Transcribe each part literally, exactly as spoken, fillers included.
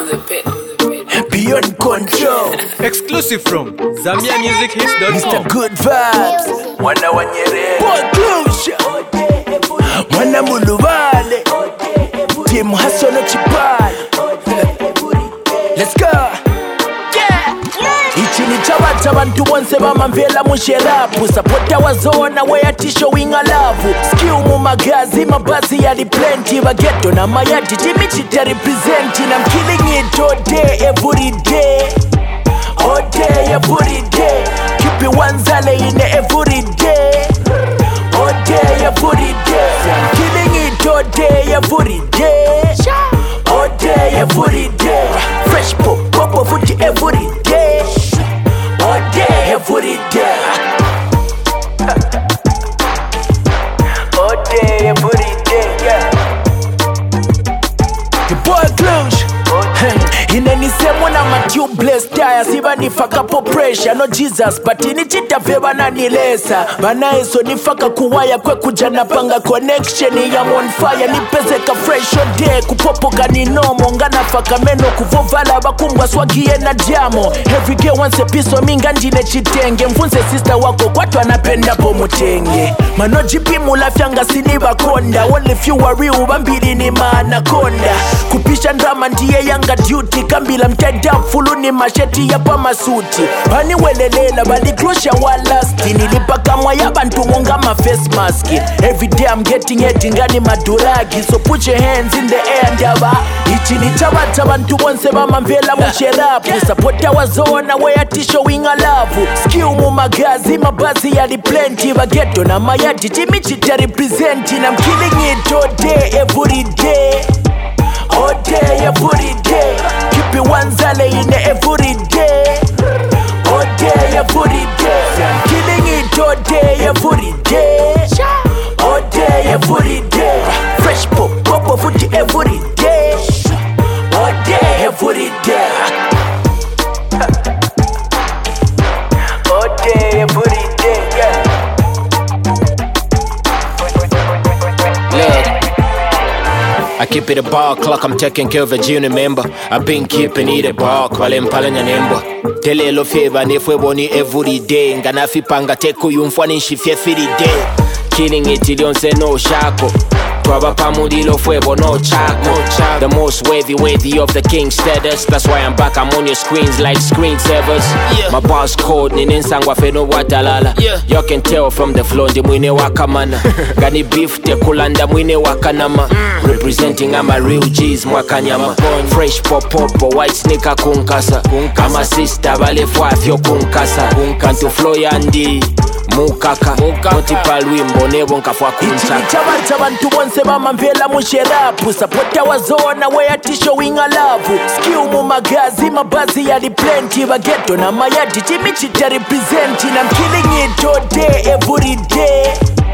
Beyond control. Exclusive from Zambia Music Hits dot com. Mister Good Vibes. Mwana wanyere. Conclusion. Mwana mulubale. Team Hasono Chipale. Let's go. Ichini chabata bantu bonse bamamvela musherapu. Supporta wazona weyati showing a love. Skill mu magazi mabazi yali plenty. Bageto na mayati jimi chita representing. I'm killing it all day, every day. All day, every day. Keep it one zale in every day. All day, every day. I'm killing it all day, every day. All day, every day. Fresh pop, pop of food every day. All day, every day. All day, every day, yeah. The boy Clutch. Inanisemo na matu blessed tire. Siba nifaka po pressure. No Jesus but inichita feba na nilesa. Bana eso nifaka kuwaya kwe kujana panga connection. I'm on fire nipeze ka fresh all day. Kupopo kaninomo ngana faka meno. Kuvovala bakumbwa swagie na jamo. Every day once a piece of minga njine chitenge. Mfunse sister wako kwatu anapenda po mutenge. Mano jipi mulafyanga siniba konda. Only few worry ubambiri ni maanakonda. Kupisha ndrama ndiye yanga duty. Kambila mteda fulu ni masheti ya pa masuti. Bani welelela bali closure walasti. Nilipaka mwa ya bantu monga ma face mask. Every day I'm getting it ingani maduragi. So put your hands in the air ndaba. Ichi ni chaba chaba ntu bonse bama mvela mcherapu. Supporta wazona weyati showing a love. Skill mu magazi mabazi yali plenty. Bageto na mayati jimi chita representing. I'm killing it all day, every day. All day, every day. Keep it one zale in every day. All day, every day. I'm killing it all day, every day. All day, every day. Fresh pop, pop of food every day. All day, every day. All day, every day, yeah. Look, I keep it a bar clock, I'm taking care of a junior member. I've been keeping it a bar, kwale mpale nyanyemba. Tele lo feva nefwe boni every day. Ngana fipanga teko yumfwani nshifye fili day. Killing it ilionse no shako. Twaba pamudilo fuego no chako. The most worthy worthy of the king status. That's why I'm back, I'm on your screens like screensavers. Yeah. My boss code ninsangwa feno watalala. Yeah. You can tell from the flow ndi mwine wakamana. Gani beef te kulanda mwine wakanama. mm. Representing I'm a real G's mwakanyama. Fresh pop pop white sneaker kunkasa. Kama sister bale fwafyo kunkasa. Kantu flow yandi mukaka multiple wimbo nebo nkafwa kunchaka. Ichi chaba chaba ntu bonse bama mvela musherapu. Supporta wazona weyati showing a love. Skill mu magazi mabazi yali plenty. Bageto na mayati jimi chita representing. I'm killing it all day, every day.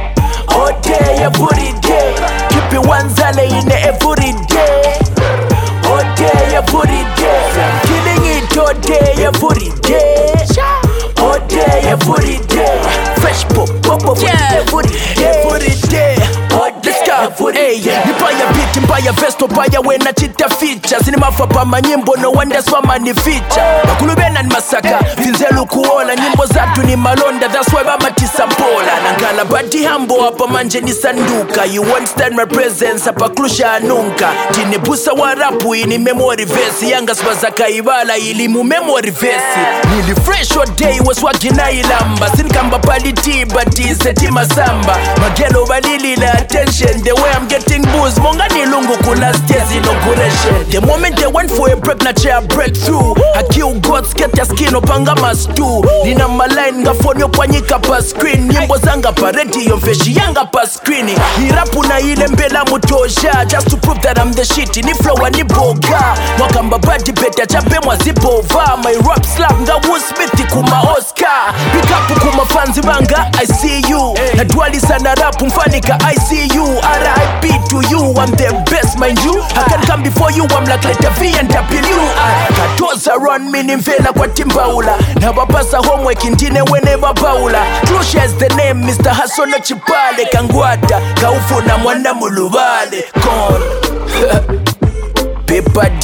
All day, every day. Keep it one zale in every day. All day, every day. I'm killing it all day, every day. All day, every day. Fresh pop, pop of yeah. every day. Every day. All day, every day. Hey, nipaya beat, nipaya vesto, paya wena chita features. Nimafa pa manyimbo, no wonder swama ni feature. Bakulubena ni masaka, finzelu kuona. Nyimbo zatu ni malonda, that's why bama tisampola. Nangala badi hambo, hapa manje ni sanduka. You won't stand my presence, hapa klusha anunka. Tine busa warapu, ini memory verse. Yanga swazaka ibala, ili mu memory verse. Nili fresh all day, was wagina ilamba. Sinkamba pali tiba, tiseti masamba. Magelo balili la attention. The way I'm getting booze, monga nilungu kuna stairs inauguration. The moment they went for a break, na chair breakthrough. I kill gods, get your skin opanga mastu. Nina maline, nga phone yo kwanyika pa screen. Nyimbo zanga pa radio, mfeshi yanga pa screen. Hirapu na ile mbela mutosha. Just to prove that I'm the shit, ni flow ni boga. Mwakamba badi beta, chape mwazipova. My rap slap, nga Will Smith kuma Oscar. Pick up kuma fans banga, I see you. Na duali sana rap, mfanika I see you. R I P to you, I'm the best mind you. I can come before you, I'm like letter V and W. I katoza run me nimvela kwa timbaula. Na wapasa homework indine whenever baula. Closure is the name, Mister Hasono Chipale. Kangwata, kaufu na mwana mulubale. Gone. Paper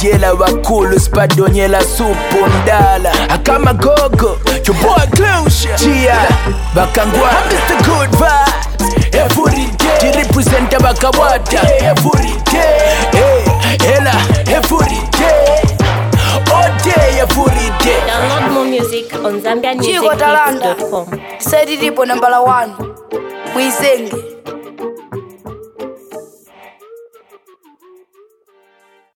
jela wakulu spadonyela supu ndala akama gogo your boy close chia bakangwa I'm Mister Good Vibes every day to represent bakawata every day hey ela every day all day every day. Download more music on Zambian Music Hits dot com. Said it on number one. We sing.